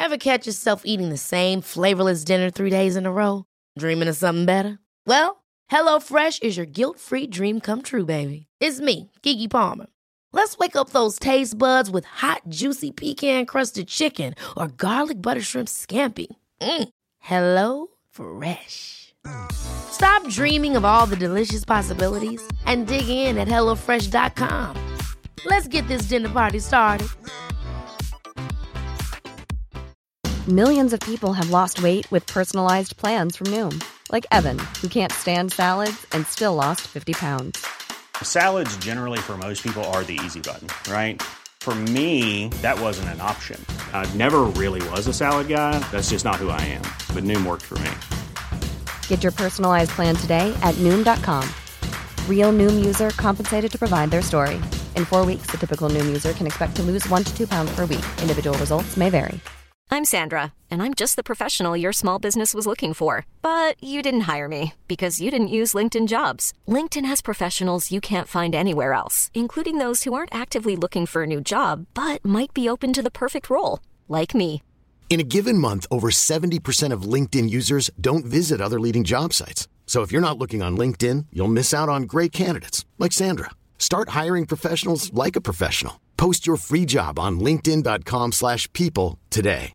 Ever catch yourself eating the same flavorless dinner 3 days in a row? Dreaming of something better? Well, HelloFresh is your guilt-free dream come true, baby. It's me, Keke Palmer. Let's wake up those taste buds with hot, juicy pecan-crusted chicken or garlic butter shrimp scampi. Hello Fresh. Stop dreaming of all the delicious possibilities and dig in at HelloFresh.com. Let's get this dinner party started. Millions of people have lost weight with personalized plans from Noom. Like Evan, who can't stand salads and still lost 50 pounds. Salads generally for most people are the easy button, right? For me, that wasn't an option. I never really was a salad guy. That's just not who I am. But Noom worked for me. Get your personalized plan today at Noom.com. Real Noom user compensated to provide their story. In 4 weeks, the typical Noom user can expect to lose 1 to 2 pounds per week. Individual results may vary. I'm Sandra, and I'm just the professional your small business was looking for. But you didn't hire me because you didn't use LinkedIn Jobs. LinkedIn has professionals you can't find anywhere else, including those who aren't actively looking for a new job, but might be open to the perfect role, like me. In a given month, over 70% of LinkedIn users don't visit other leading job sites. So if you're not looking on LinkedIn, you'll miss out on great candidates like Sandra. Start hiring professionals like a professional. Post your free job on linkedin.com/people today.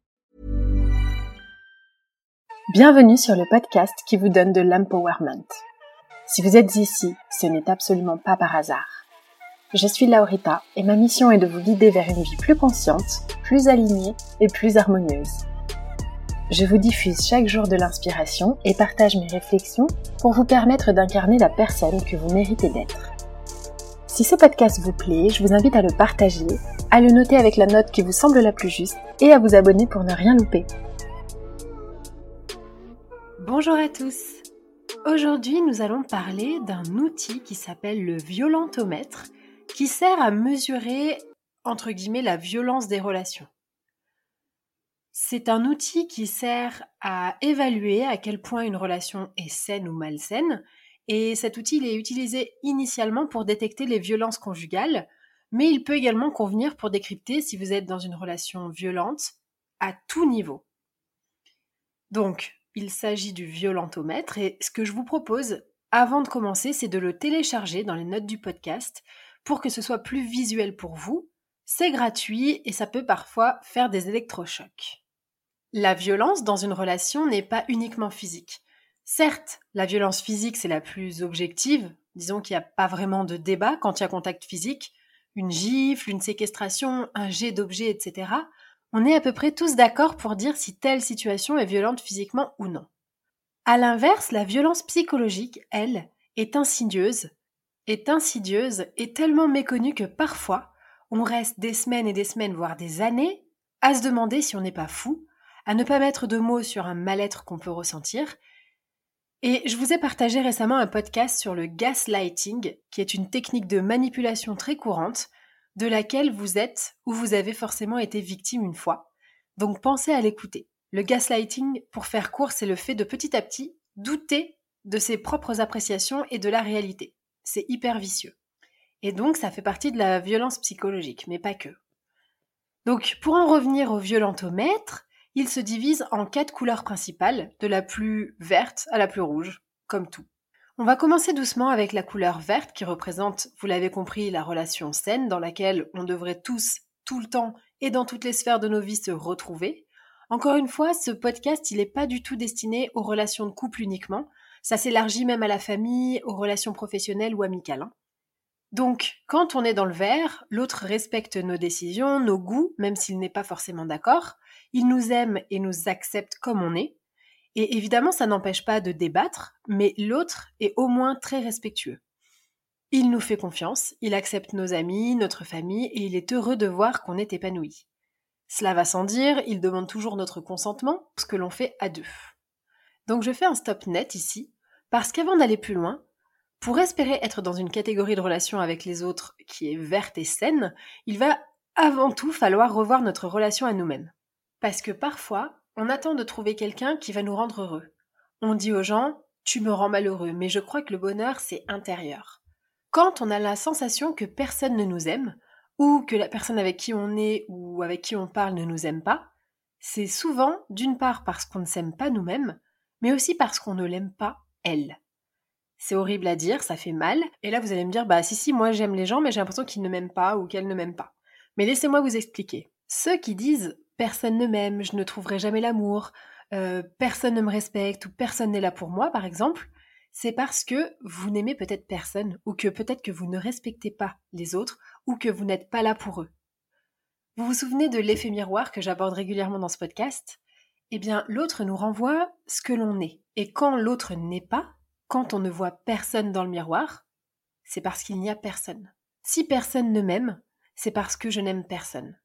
Bienvenue sur le podcast qui vous donne de l'empowerment. Si vous êtes ici, ce n'est absolument pas par hasard. Je suis Laurita et ma mission est de vous guider vers une vie plus consciente, plus alignée et plus harmonieuse. Je vous diffuse chaque jour de l'inspiration et partage mes réflexions pour vous permettre d'incarner la personne que vous méritez d'être. Si ce podcast vous plaît, je vous invite à le partager, à le noter avec la note qui vous semble la plus juste et à vous abonner pour ne rien louper. Bonjour à tous. Aujourd'hui, nous allons parler d'un outil qui s'appelle le violentomètre, qui sert à mesurer, entre guillemets, la violence des relations. C'est un outil qui sert à évaluer à quel point une relation est saine ou malsaine, et cet outil il est utilisé initialement pour détecter les violences conjugales, mais il peut également convenir pour décrypter si vous êtes dans une relation violente à tout niveau. Donc, il s'agit du violentomètre et ce que je vous propose avant de commencer, c'est de le télécharger dans les notes du podcast pour que ce soit plus visuel pour vous. C'est gratuit et ça peut parfois faire des électrochocs. La violence dans une relation n'est pas uniquement physique. Certes, la violence physique c'est la plus objective, disons qu'il n'y a pas vraiment de débat quand il y a contact physique, une gifle, une séquestration, un jet d'objets, etc. On est à peu près tous d'accord pour dire si telle situation est violente physiquement ou non. À l'inverse, la violence psychologique, elle, est insidieuse et tellement méconnue que parfois, on reste des semaines et des semaines, voire des années, à se demander si on n'est pas fou, à ne pas mettre de mots sur un mal-être qu'on peut ressentir. Et je vous ai partagé récemment un podcast sur le gaslighting, qui est une technique de manipulation très courante, de laquelle vous êtes ou vous avez forcément été victime une fois. Donc pensez à l'écouter. Le gaslighting, pour faire court, c'est le fait de petit à petit douter de ses propres appréciations et de la réalité. C'est hyper vicieux. Et donc ça fait partie de la violence psychologique, mais pas que. Donc pour en revenir au violentomètre, il se divise en 4 couleurs principales, de la plus verte à la plus rouge, comme tout. On va commencer doucement avec la couleur verte qui représente, vous l'avez compris, la relation saine dans laquelle on devrait tous, tout le temps et dans toutes les sphères de nos vies se retrouver. Encore une fois, ce podcast, il n'est pas du tout destiné aux relations de couple uniquement. Ça s'élargit même à la famille, aux relations professionnelles ou amicales. Donc, quand on est dans le vert, l'autre respecte nos décisions, nos goûts, même s'il n'est pas forcément d'accord. Il nous aime et nous accepte comme on est. Et évidemment, ça n'empêche pas de débattre, mais l'autre est au moins très respectueux. Il nous fait confiance, il accepte nos amis, notre famille, et il est heureux de voir qu'on est épanoui. Cela va sans dire, il demande toujours notre consentement pour ce que l'on fait à deux. Donc je fais un stop net ici, parce qu'avant d'aller plus loin, pour espérer être dans une catégorie de relation avec les autres qui est verte et saine, il va avant tout falloir revoir notre relation à nous-mêmes. Parce que parfois, on attend de trouver quelqu'un qui va nous rendre heureux. On dit aux gens « tu me rends malheureux », mais je crois que le bonheur, c'est intérieur. Quand on a la sensation que personne ne nous aime, ou que la personne avec qui on est ou avec qui on parle ne nous aime pas, c'est souvent, d'une part, parce qu'on ne s'aime pas nous-mêmes, mais aussi parce qu'on ne l'aime pas, elle. C'est horrible à dire, ça fait mal. Et là, vous allez me dire, si, moi j'aime les gens, mais j'ai l'impression qu'ils ne m'aiment pas ou qu'elles ne m'aiment pas. Mais laissez-moi vous expliquer. Ceux qui disent « personne ne m'aime, je ne trouverai jamais l'amour, personne ne me respecte ou personne n'est là pour moi », par exemple, c'est parce que vous n'aimez peut-être personne ou que peut-être que vous ne respectez pas les autres ou que vous n'êtes pas là pour eux. Vous vous souvenez de l'effet miroir que j'aborde régulièrement dans ce podcast ? Eh bien, l'autre nous renvoie ce que l'on est. Et quand l'autre n'est pas, quand on ne voit personne dans le miroir, c'est parce qu'il n'y a personne. Si personne ne m'aime, c'est parce que je n'aime personne.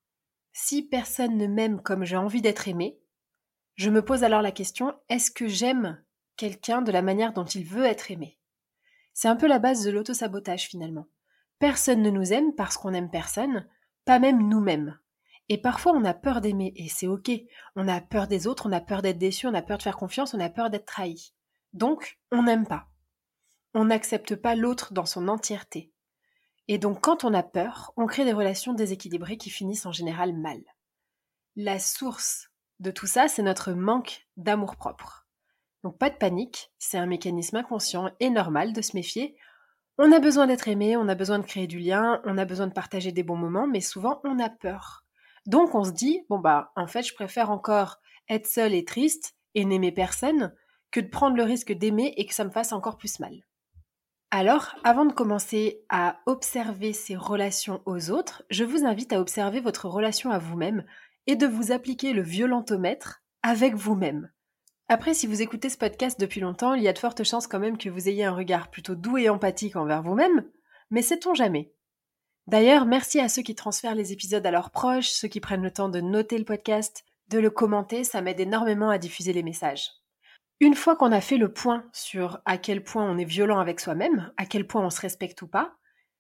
Si personne ne m'aime comme j'ai envie d'être aimé, je me pose alors la question, est-ce que j'aime quelqu'un de la manière dont il veut être aimé ? C'est un peu la base de l'autosabotage finalement. Personne ne nous aime parce qu'on n'aime personne, pas même nous-mêmes. Et parfois on a peur d'aimer, et c'est ok. On a peur des autres, on a peur d'être déçu, on a peur de faire confiance, on a peur d'être trahi. Donc, on n'aime pas. On n'accepte pas l'autre dans son entièreté. Et donc, quand on a peur, on crée des relations déséquilibrées qui finissent en général mal. La source de tout ça, c'est notre manque d'amour-propre. Donc, pas de panique, c'est un mécanisme inconscient et normal de se méfier. On a besoin d'être aimé, on a besoin de créer du lien, on a besoin de partager des bons moments, mais souvent, on a peur. Donc, on se dit, en fait, je préfère encore être seule et triste et n'aimer personne que de prendre le risque d'aimer et que ça me fasse encore plus mal. Alors, avant de commencer à observer ces relations aux autres, je vous invite à observer votre relation à vous-même et de vous appliquer le violentomètre avec vous-même. Après, si vous écoutez ce podcast depuis longtemps, il y a de fortes chances quand même que vous ayez un regard plutôt doux et empathique envers vous-même, mais sait-on jamais ? D'ailleurs, merci à ceux qui transfèrent les épisodes à leurs proches, ceux qui prennent le temps de noter le podcast, de le commenter, ça m'aide énormément à diffuser les messages. Une fois qu'on a fait le point sur à quel point on est violent avec soi-même, à quel point on se respecte ou pas,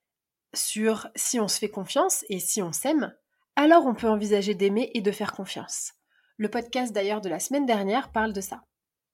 sur si on se fait confiance et si on s'aime, alors on peut envisager d'aimer et de faire confiance. Le podcast d'ailleurs de la semaine dernière parle de ça.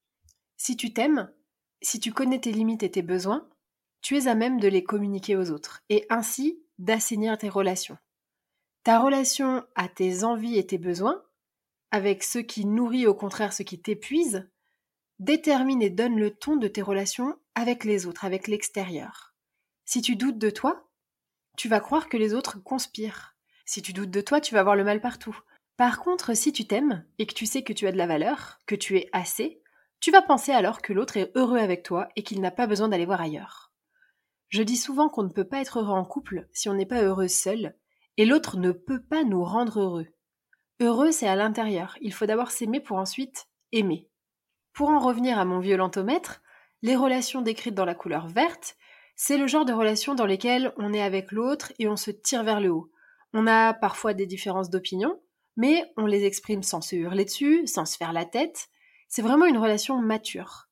Si tu t'aimes, si tu connais tes limites et tes besoins, tu es à même de les communiquer aux autres et ainsi d'assainir tes relations. Ta relation à tes envies et tes besoins, avec ce qui nourrit au contraire ce qui t'épuise, détermine et donne le ton de tes relations avec les autres, avec l'extérieur. Si tu doutes de toi, tu vas croire que les autres conspirent. Si tu doutes de toi, tu vas voir le mal partout. Par contre, si tu t'aimes et que tu sais que tu as de la valeur, que tu es assez, tu vas penser alors que l'autre est heureux avec toi et qu'il n'a pas besoin d'aller voir ailleurs. Je dis souvent qu'on ne peut pas être heureux en couple si on n'est pas heureux seul, et l'autre ne peut pas nous rendre heureux. Heureux, c'est à l'intérieur. Il faut d'abord s'aimer pour ensuite aimer. Pour en revenir à mon violentomètre, les relations décrites dans la couleur verte, c'est le genre de relations dans lesquelles on est avec l'autre et on se tire vers le haut. On a parfois des différences d'opinion, mais on les exprime sans se hurler dessus, sans se faire la tête. C'est vraiment une relation mature.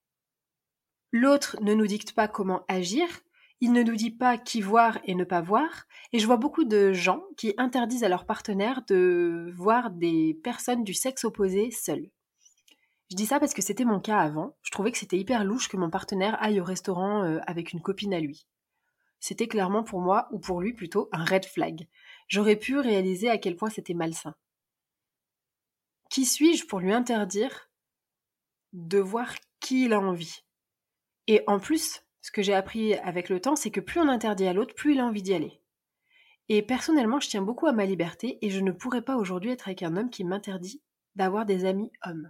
L'autre ne nous dicte pas comment agir, il ne nous dit pas qui voir et ne pas voir, et je vois beaucoup de gens qui interdisent à leur partenaire de voir des personnes du sexe opposé seules. Je dis ça parce que c'était mon cas avant. Je trouvais que c'était hyper louche que mon partenaire aille au restaurant avec une copine à lui. C'était clairement pour moi, ou pour lui plutôt, un red flag. J'aurais pu réaliser à quel point c'était malsain. Qui suis-je pour lui interdire de voir qui il a envie ? Et en plus, ce que j'ai appris avec le temps, c'est que plus on interdit à l'autre, plus il a envie d'y aller. Et personnellement, je tiens beaucoup à ma liberté et je ne pourrais pas aujourd'hui être avec un homme qui m'interdit d'avoir des amis hommes.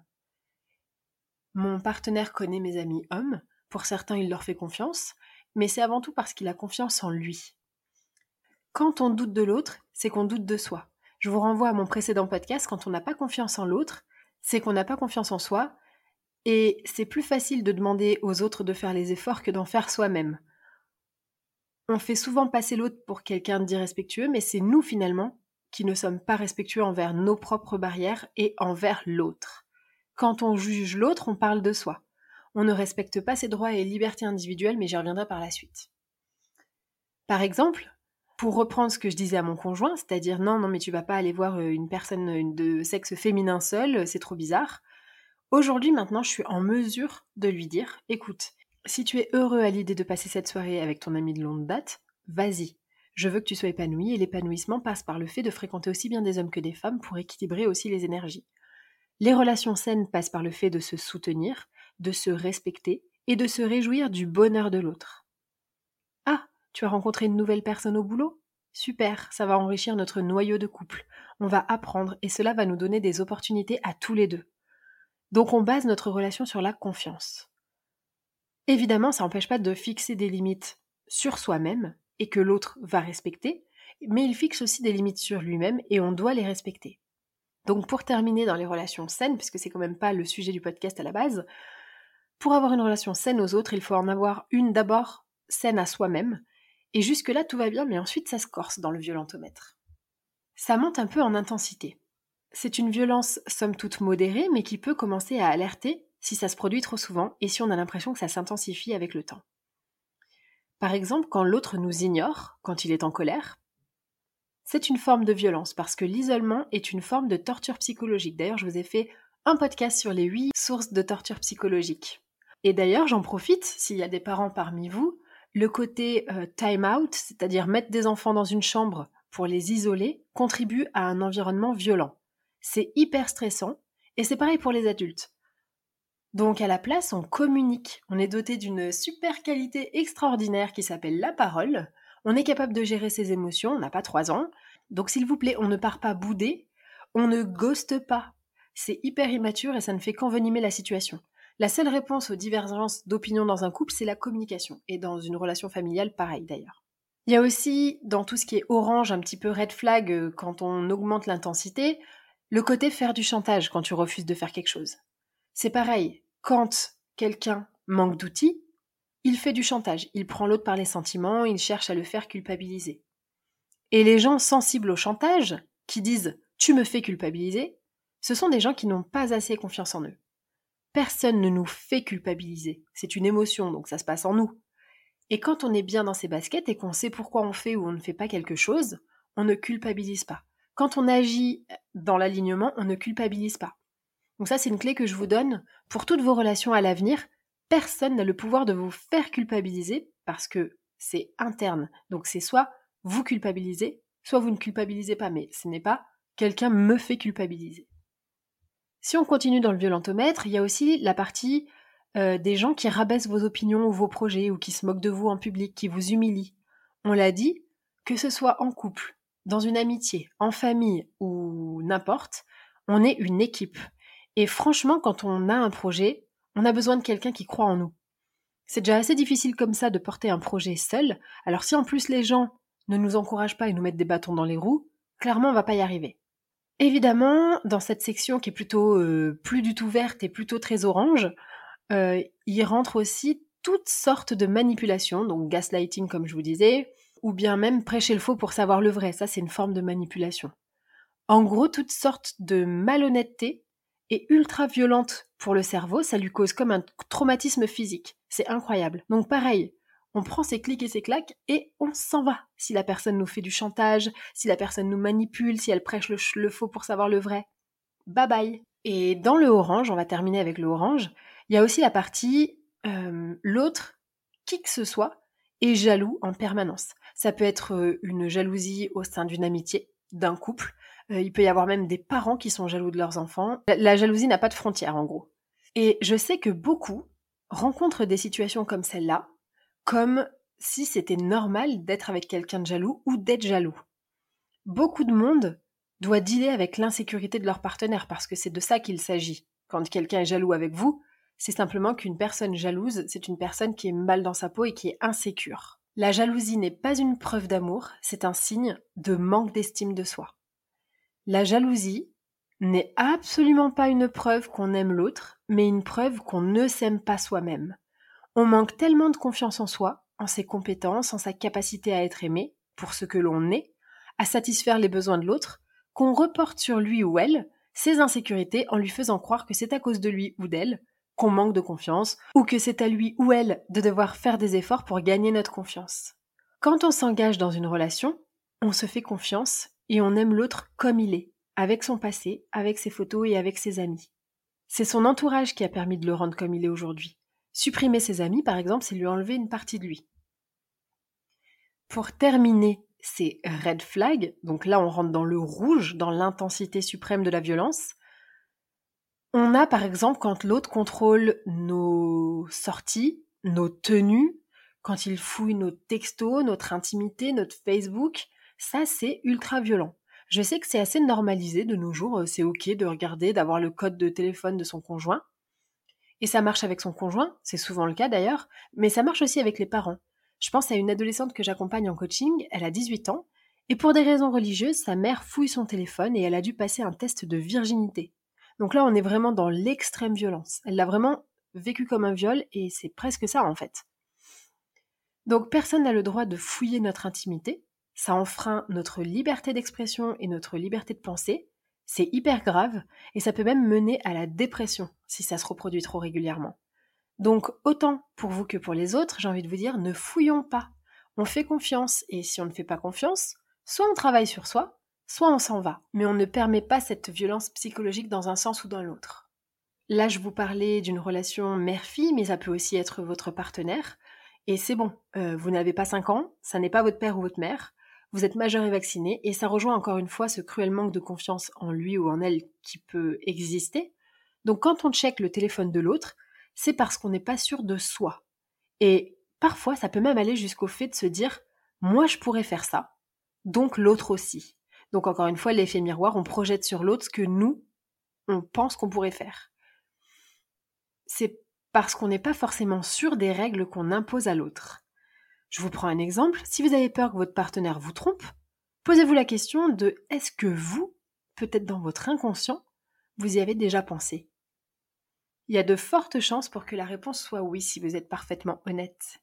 Mon partenaire connaît mes amis hommes, pour certains il leur fait confiance, mais c'est avant tout parce qu'il a confiance en lui. Quand on doute de l'autre, c'est qu'on doute de soi. Je vous renvoie à mon précédent podcast, quand on n'a pas confiance en l'autre, c'est qu'on n'a pas confiance en soi, et c'est plus facile de demander aux autres de faire les efforts que d'en faire soi-même. On fait souvent passer l'autre pour quelqu'un d'irrespectueux, mais c'est nous finalement qui ne sommes pas respectueux envers nos propres barrières et envers l'autre. Quand on juge l'autre, on parle de soi. On ne respecte pas ses droits et libertés individuelles, mais j'y reviendrai par la suite. Par exemple, pour reprendre ce que je disais à mon conjoint, c'est-à-dire non, mais tu vas pas aller voir une personne de sexe féminin seule, c'est trop bizarre. Aujourd'hui, maintenant, je suis en mesure de lui dire, écoute, si tu es heureux à l'idée de passer cette soirée avec ton ami de longue date, vas-y. Je veux que tu sois épanoui et l'épanouissement passe par le fait de fréquenter aussi bien des hommes que des femmes pour équilibrer aussi les énergies. Les relations saines passent par le fait de se soutenir, de se respecter et de se réjouir du bonheur de l'autre. Ah, tu as rencontré une nouvelle personne au boulot ? Super, ça va enrichir notre noyau de couple. On va apprendre et cela va nous donner des opportunités à tous les deux. Donc on base notre relation sur la confiance. Évidemment, ça n'empêche pas de fixer des limites sur soi-même et que l'autre va respecter, mais il fixe aussi des limites sur lui-même et on doit les respecter. Donc pour terminer dans les relations saines, puisque c'est quand même pas le sujet du podcast à la base, pour avoir une relation saine aux autres, il faut en avoir une d'abord saine à soi-même, et jusque-là tout va bien, mais ensuite ça se corse dans le violentomètre. Ça monte un peu en intensité. C'est une violence somme toute modérée, mais qui peut commencer à alerter si ça se produit trop souvent et si on a l'impression que ça s'intensifie avec le temps. Par exemple, quand l'autre nous ignore, quand il est en colère, c'est une forme de violence parce que l'isolement est une forme de torture psychologique. D'ailleurs, je vous ai fait un podcast sur les 8 sources de torture psychologique. Et d'ailleurs, j'en profite, s'il y a des parents parmi vous, le côté time out, c'est-à-dire mettre des enfants dans une chambre pour les isoler, contribue à un environnement violent. C'est hyper stressant et c'est pareil pour les adultes. Donc à la place, on communique. On est doté d'une super qualité extraordinaire qui s'appelle la parole. On est capable de gérer ses émotions, on n'a pas 3 ans. Donc s'il vous plaît, on ne part pas bouder, on ne ghoste pas. C'est hyper immature et ça ne fait qu'envenimer la situation. La seule réponse aux divergences d'opinion dans un couple, c'est la communication. Et dans une relation familiale, pareil d'ailleurs. Il y a aussi, dans tout ce qui est orange, un petit peu red flag, quand on augmente l'intensité, le côté faire du chantage quand tu refuses de faire quelque chose. C'est pareil, quand quelqu'un manque d'outils, il fait du chantage. Il prend l'autre par les sentiments, il cherche à le faire culpabiliser. Et les gens sensibles au chantage, qui disent « tu me fais culpabiliser », ce sont des gens qui n'ont pas assez confiance en eux. Personne ne nous fait culpabiliser. C'est une émotion, donc ça se passe en nous. Et quand on est bien dans ses baskets et qu'on sait pourquoi on fait ou on ne fait pas quelque chose, on ne culpabilise pas. Quand on agit dans l'alignement, on ne culpabilise pas. Donc ça, c'est une clé que je vous donne pour toutes vos relations à l'avenir. Personne n'a le pouvoir de vous faire culpabiliser parce que c'est interne. Donc c'est soit vous culpabilisez, soit vous ne culpabilisez pas, mais ce n'est pas quelqu'un me fait culpabiliser. Si on continue dans le violentomètre, il y a aussi la partie des gens qui rabaissent vos opinions ou vos projets ou qui se moquent de vous en public, qui vous humilient. On l'a dit, que ce soit en couple, dans une amitié, en famille ou n'importe, on est une équipe. Et franchement, quand on a un projet, on a besoin de quelqu'un qui croit en nous. C'est déjà assez difficile comme ça de porter un projet seul, alors si en plus les gens ne nous encouragent pas et nous mettent des bâtons dans les roues, clairement on va pas y arriver. Évidemment, dans cette section qui est plutôt plus du tout verte et plutôt très orange, il rentre aussi toutes sortes de manipulations, donc gaslighting comme je vous disais, ou bien même prêcher le faux pour savoir le vrai, ça c'est une forme de manipulation. En gros, toutes sortes de malhonnêteté est ultra violente pour le cerveau, ça lui cause comme un traumatisme physique. C'est incroyable. Donc pareil, on prend ses clics et ses claques et on s'en va. Si la personne nous fait du chantage, si la personne nous manipule, si elle prêche le faux pour savoir le vrai, bye bye. Et dans le orange, on va terminer avec le orange, il y a aussi la partie l'autre, qui que ce soit, est jaloux en permanence. Ça peut être une jalousie au sein d'une amitié, d'un couple. Il peut y avoir même des parents qui sont jaloux de leurs enfants. La jalousie n'a pas de frontières, en gros. Et je sais que beaucoup rencontrent des situations comme celle-là, comme si c'était normal d'être avec quelqu'un de jaloux ou d'être jaloux. Beaucoup de monde doit dealer avec l'insécurité de leur partenaire, parce que c'est de ça qu'il s'agit. Quand quelqu'un est jaloux avec vous, c'est simplement qu'une personne jalouse, c'est une personne qui est mal dans sa peau et qui est insécure. La jalousie n'est pas une preuve d'amour, c'est un signe de manque d'estime de soi. La jalousie n'est absolument pas une preuve qu'on aime l'autre, mais une preuve qu'on ne s'aime pas soi-même. On manque tellement de confiance en soi, en ses compétences, en sa capacité à être aimé, pour ce que l'on est, à satisfaire les besoins de l'autre, qu'on reporte sur lui ou elle ses insécurités en lui faisant croire que c'est à cause de lui ou d'elle qu'on manque de confiance, ou que c'est à lui ou elle de devoir faire des efforts pour gagner notre confiance. Quand on s'engage dans une relation, on se fait confiance et on aime l'autre comme il est, avec son passé, avec ses photos et avec ses amis. C'est son entourage qui a permis de le rendre comme il est aujourd'hui. Supprimer ses amis, par exemple, c'est lui enlever une partie de lui. Pour terminer c'est red flag. Donc là, on rentre dans le rouge, dans l'intensité suprême de la violence. On a par exemple quand l'autre contrôle nos sorties, nos tenues, quand il fouille nos textos, notre intimité, notre Facebook. Ça, c'est ultra violent. Je sais que c'est assez normalisé de nos jours, c'est ok de regarder, d'avoir le code de téléphone de son conjoint. Et ça marche avec son conjoint, c'est souvent le cas d'ailleurs, mais ça marche aussi avec les parents. Je pense à une adolescente que j'accompagne en coaching, elle a 18 ans, et pour des raisons religieuses, sa mère fouille son téléphone et elle a dû passer un test de virginité. Donc là, on est vraiment dans l'extrême violence. Elle l'a vraiment vécu comme un viol et c'est presque ça en fait. Donc personne n'a le droit de fouiller notre intimité, ça enfreint notre liberté d'expression et notre liberté de penser, c'est hyper grave et ça peut même mener à la dépression si ça se reproduit trop régulièrement. Donc autant pour vous que pour les autres, j'ai envie de vous dire, ne fouillons pas. On fait confiance et si on ne fait pas confiance, soit on travaille sur soi, soit on s'en va. Mais on ne permet pas cette violence psychologique dans un sens ou dans l'autre. Là, je vous parlais d'une relation mère-fille, mais ça peut aussi être votre partenaire. Et c'est bon, vous n'avez pas 5 ans, ça n'est pas votre père ou votre mère, vous êtes majeur et vacciné, et ça rejoint encore une fois ce cruel manque de confiance en lui ou en elle qui peut exister. Donc quand on check le téléphone de l'autre, c'est parce qu'on n'est pas sûr de soi. Et parfois, ça peut même aller jusqu'au fait de se dire « moi je pourrais faire ça, donc l'autre aussi ». Donc encore une fois, l'effet miroir, on projette sur l'autre ce que nous, on pense qu'on pourrait faire. C'est parce qu'on n'est pas forcément sûr des règles qu'on impose à l'autre. Je vous prends un exemple. Si vous avez peur que votre partenaire vous trompe, posez-vous la question de est-ce que vous, peut-être dans votre inconscient, vous y avez déjà pensé ? Il y a de fortes chances pour que la réponse soit oui si vous êtes parfaitement honnête.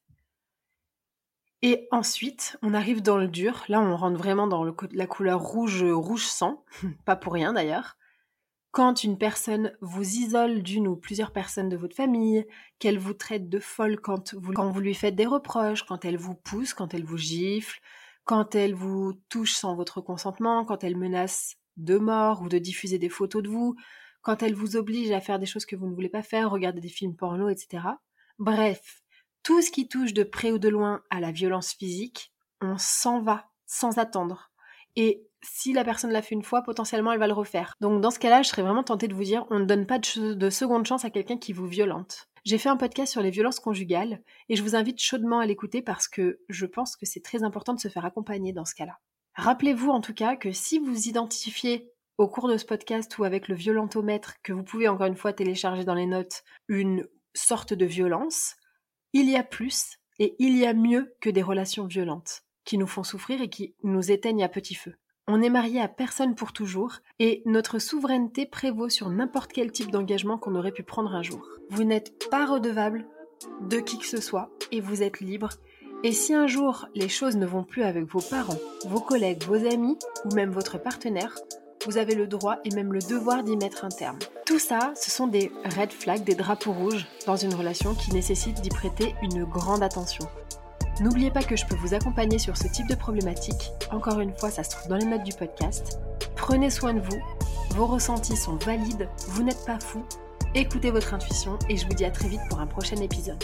Et ensuite, on arrive dans le dur. Là, on rentre vraiment dans la couleur rouge sang, pas pour rien d'ailleurs. Quand une personne vous isole d'une ou plusieurs personnes de votre famille, qu'elle vous traite de folle quand vous lui faites des reproches, quand elle vous pousse, quand elle vous gifle, quand elle vous touche sans votre consentement, quand elle menace de mort ou de diffuser des photos de vous, quand elle vous oblige à faire des choses que vous ne voulez pas faire, regarder des films porno, etc. Bref, tout ce qui touche de près ou de loin à la violence physique, on s'en va sans attendre. Et si la personne l'a fait une fois, potentiellement elle va le refaire. Donc dans ce cas-là, je serais vraiment tentée de vous dire, on ne donne pas de seconde chance à quelqu'un qui vous violente. J'ai fait un podcast sur les violences conjugales et je vous invite chaudement à l'écouter parce que je pense que c'est très important de se faire accompagner dans ce cas-là. Rappelez-vous en tout cas que si vous identifiez au cours de ce podcast ou avec le violentomètre que vous pouvez encore une fois télécharger dans les notes une sorte de violence, il y a plus et il y a mieux que des relations violentes qui nous font souffrir et qui nous éteignent à petit feu. On est marié à personne pour toujours et notre souveraineté prévaut sur n'importe quel type d'engagement qu'on aurait pu prendre un jour. Vous n'êtes pas redevable de qui que ce soit et vous êtes libre. Et si un jour les choses ne vont plus avec vos parents, vos collègues, vos amis ou même votre partenaire, vous avez le droit et même le devoir d'y mettre un terme. Tout ça, ce sont des red flags, des drapeaux rouges dans une relation qui nécessitent d'y prêter une grande attention. N'oubliez pas que je peux vous accompagner sur ce type de problématique. Encore une fois, ça se trouve dans les notes du podcast. Prenez soin de vous, vos ressentis sont valides, vous n'êtes pas fou. Écoutez votre intuition et je vous dis à très vite pour un prochain épisode.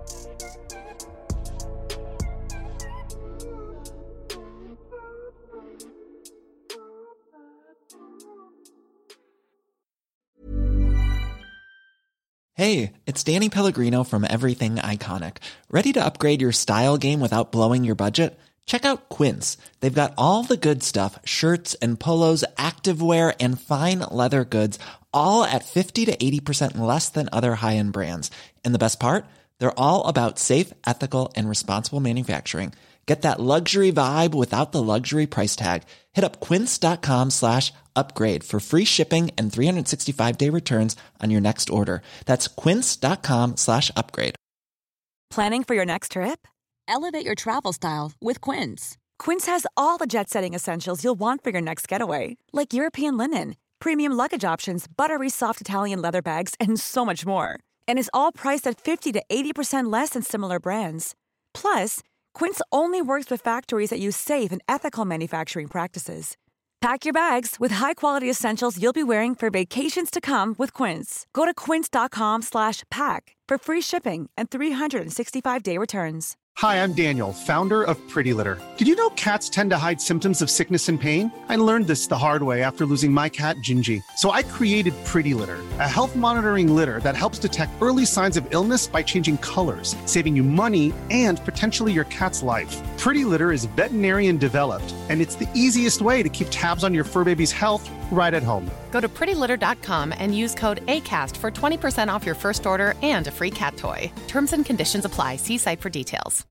Hey, it's Danny Pellegrino from Everything Iconic. Ready to upgrade your style game without blowing your budget? Check out Quince. They've got all the good stuff, shirts and polos, activewear, and fine leather goods, all at 50 to 80% less than other high-end brands. And the best part? They're all about safe, ethical, and responsible manufacturing. Get that luxury vibe without the luxury price tag. Hit up quince.com/upgrade for free shipping and 365-day returns on your next order. That's quince.com/upgrade. Planning for your next trip? Elevate your travel style with Quince. Quince has all the jet-setting essentials you'll want for your next getaway, like European linen, premium luggage options, buttery soft Italian leather bags, and so much more. And is all priced at 50 to 80% less than similar brands. Plus, Quince only works with factories that use safe and ethical manufacturing practices. Pack your bags with high-quality essentials you'll be wearing for vacations to come with Quince. Go to quince.com/pack for free shipping and 365-day returns. Hi, I'm Daniel, founder of Pretty Litter. Did you know cats tend to hide symptoms of sickness and pain? I learned this the hard way after losing my cat, Gingy. So I created Pretty Litter, a health monitoring litter that helps detect early signs of illness by changing colors, saving you money and potentially your cat's life. Pretty Litter is veterinarian developed, and it's the easiest way to keep tabs on your fur baby's health right at home. Go to prettylitter.com and use code ACAST for 20% off your first order and a free cat toy. Terms and conditions apply. See site for details.